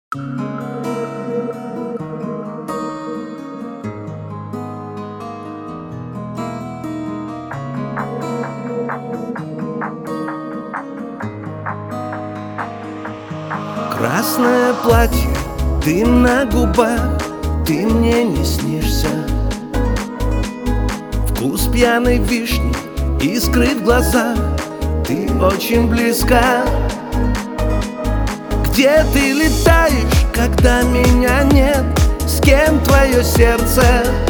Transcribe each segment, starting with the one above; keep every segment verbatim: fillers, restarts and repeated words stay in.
Красное платье, дым на губах, ты мне не снишься. Вкус пьяной вишни, искры в глазах, ты очень близка. Где ты летаешь, когда меня нет? С кем твое сердце?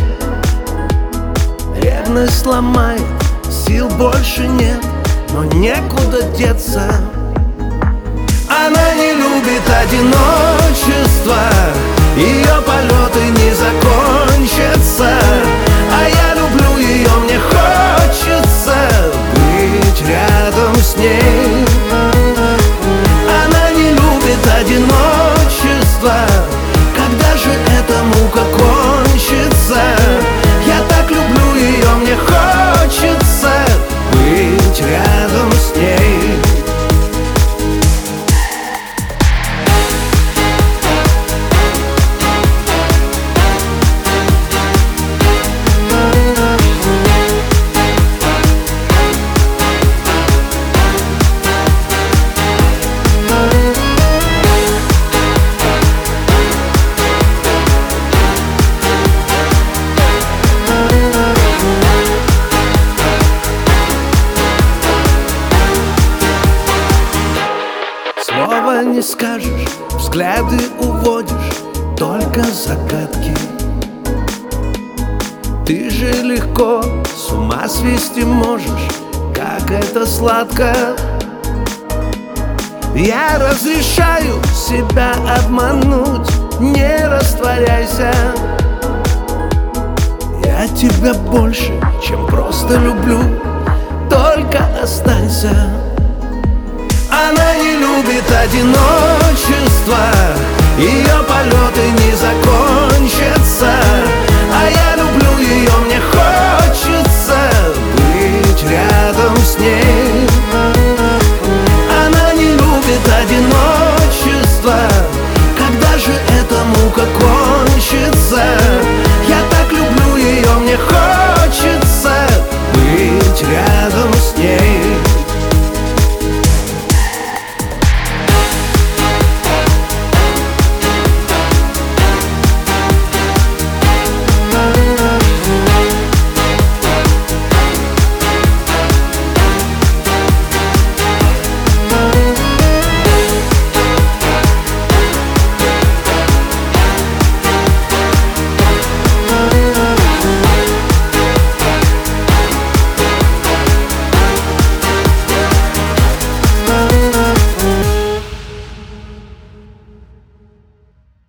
Ревность сломает, сил больше нет, но некуда деться. Она не любит одиночество, ее полеты не закончатся. А я люблю ее, мне хочется быть рядом с ней. Она не любит одиночество, когда же эта мука кончится? Я так люблю ее, мне хочется быть рядом с ней. Слова не скажешь, взгляды уводишь, только загадки. Ты же легко с ума свести можешь, как это сладко. Я разрешаю себя обмануть, не растворяйся. Я тебя больше, чем просто люблю, только останься. Она не любит одиночество,